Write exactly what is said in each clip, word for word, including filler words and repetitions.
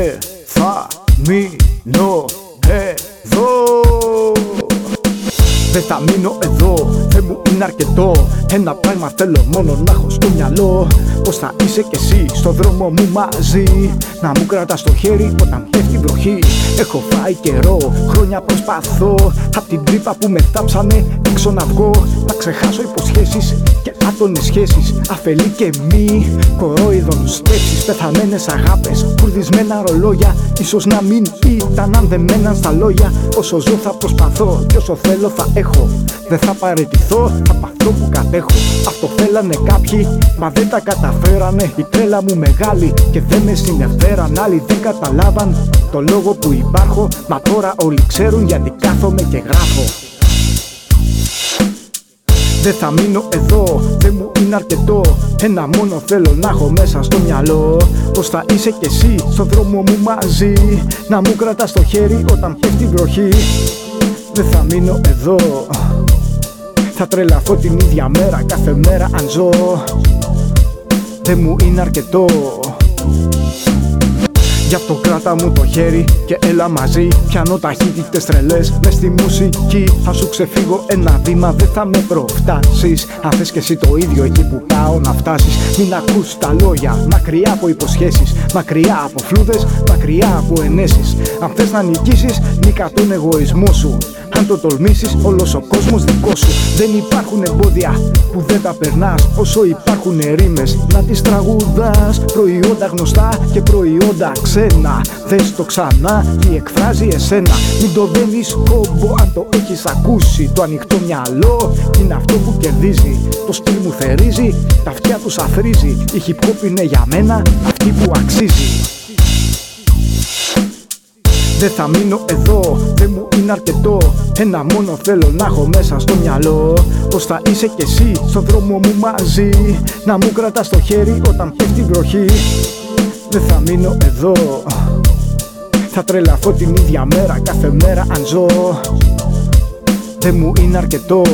Δεν θα μείνω εδώ. Δεν θα μείνω εδώ, δεν μου είναι αρκετό. Ένα πράγμα θέλω μόνο να έχω στο μυαλό. Πως θα είσαι κι εσύ στο δρόμο μου μαζί, να μου κρατάς στο χέρι όταν πέφτει βροχή. Έχω φάει καιρό, χρόνια προσπαθώ απ' την τρύπα που με θάψανε έξω να βγω. Να ξεχάσω υποσχέσεις και άτονες σχέσεις, αφελή και μη κορόιδων σκέψεις. Πεθαμένες αγάπες, κουρδισμένα ρολόγια, ίσως να μην ήταν αν δεν μέναν στα λόγια. Όσο ζω θα προσπαθώ και όσο θέλω θα έχω. Δεν θα παραιτηθώ από αυτό που κατέχω. Αυτό θέλανε κάποιοι, μα δεν τα καταφέρανε. Η τρέλα μου μεγάλη και δεν με συνεφέραν. Άλλοι δεν καταλάβαν το λόγο που υπάρχω, μα τώρα όλοι ξέρουν γιατί κάθομαι και γράφω. Δεν θα μείνω εδώ, δεν μου είναι αρκετό. Ένα μόνο θέλω να έχω μέσα στο μυαλό. Πως θα είσαι κι εσύ στον δρόμο μου μαζί, να μου κρατάς στο χέρι όταν πέφτει βροχή. Δεν θα μείνω εδώ, θα τρελαθώ την ίδια μέρα κάθε μέρα αν ζω. Δεν μου είναι αρκετό, γι' αυτό κράτα μου το χέρι και έλα μαζί. Πιάνω ταχύτητες τρελές μες στη μουσική. Θα σου ξεφύγω ένα βήμα, δεν θα με προφτάσεις. Αν θες κι εσύ το ίδιο εκεί που πάω να φτάσεις. Μην ακούς τα λόγια, μακριά από υποσχέσεις, μακριά από φλούδες, μακριά από ενέσεις. Αν θες να νικήσεις, νίκα τον εγωισμό σου. Αν το τολμήσεις, όλος ο κόσμος δικό σου. Δεν υπάρχουν εμπόδια που δεν τα περνάς, όσο υπάρχουν ρήμες να τις τραγουδάς. Προϊόντα γνωστά και προϊόντα ξένα, δες το ξανά τι εκφράζει εσένα. Μην το δένεις κόμπο αν το έχεις ακούσει. Το ανοιχτό μυαλό είναι αυτό που κερδίζει. Το στυλ μου θερίζει, τα αυτιά τους αφρίζει. Η hip hop είναι για μένα αυτή που αξίζει. Δεν θα μείνω εδώ, δεν μου είναι αρκετό. Ένα μόνο θέλω να έχω μέσα στο μυαλό. Πως θα είσαι κι εσύ στον δρόμο μου μαζί, να μου κρατάς το χέρι όταν πέφτει βροχή. Δεν θα μείνω εδώ, θα τρελαθώ την ίδια μέρα κάθε μέρα αν ζω. Δεν μου είναι αρκετό,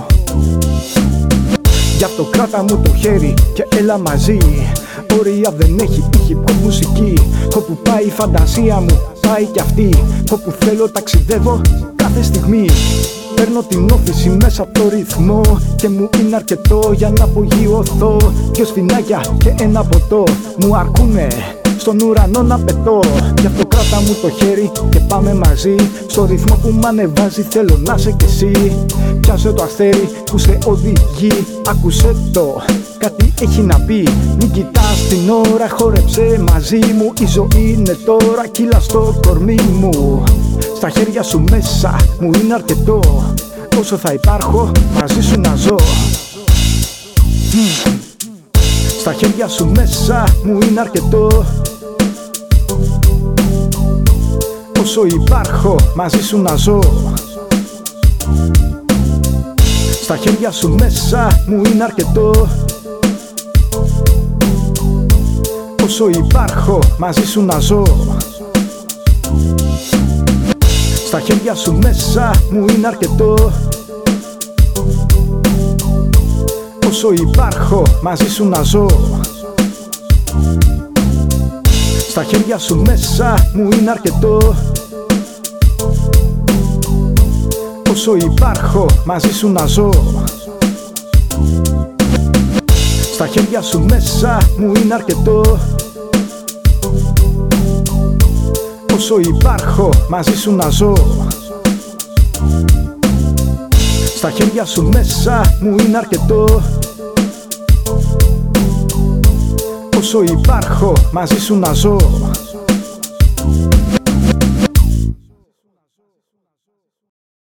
γι' αυτό κράτα μου το χέρι και έλα μαζί. Όρια δεν έχει η hip hop μουσική. Όπου πάει η φαντασία μου πάει κι αυτή. Όπου θέλω ταξιδεύω κάθε στιγμή. Παίρνω την όθηση μέσα από το ρυθμό και μου είναι αρκετό για να απογειωθώ. Δυο σφινάκια και ένα ποτό μου αρκούνε στον ουρανό να πετώ. Γι' αυτό κράτα μου το χέρι και πάμε μαζί. Στο ρυθμό που μ' ανεβάζει θέλω να σε κι εσύ. Πιάσε το αστέρι που σε οδηγεί, άκουσε το, κάτι έχει να πει. Μην κοιτάς την ώρα, χόρεψε μαζί μου. Η ζωή είναι τώρα, κύλα στο κορμί μου. Στα χέρια σου μέσα μου είναι αρκετό. Όσο θα υπάρχω μαζί σου να ζω. mm. Στα χέρια σου μέσα μου είναι αρκετό. Όσο υπάρχω μαζί σου να ζω. Στα χέρια σου μέσα μου είναι αρκετό. Όσο υπάρχω μαζί σου να ζω. Στα χέρια σου μέσα μου είναι αρκετό. Όσο υπάρχω μαζί σου να ζω. Στα χέρια σου μέσα μου είναι αρκετό. Όσο υπάρχω μαζί σου να ζω. Στα χέρια σου μέσα μου είναι αρκετό. Όσο υπάρχω μαζί σου να ζω. Στα χέρια σου μέσα μου είναι αρκετό. Όσο υπάρχω μαζί σου να ζω.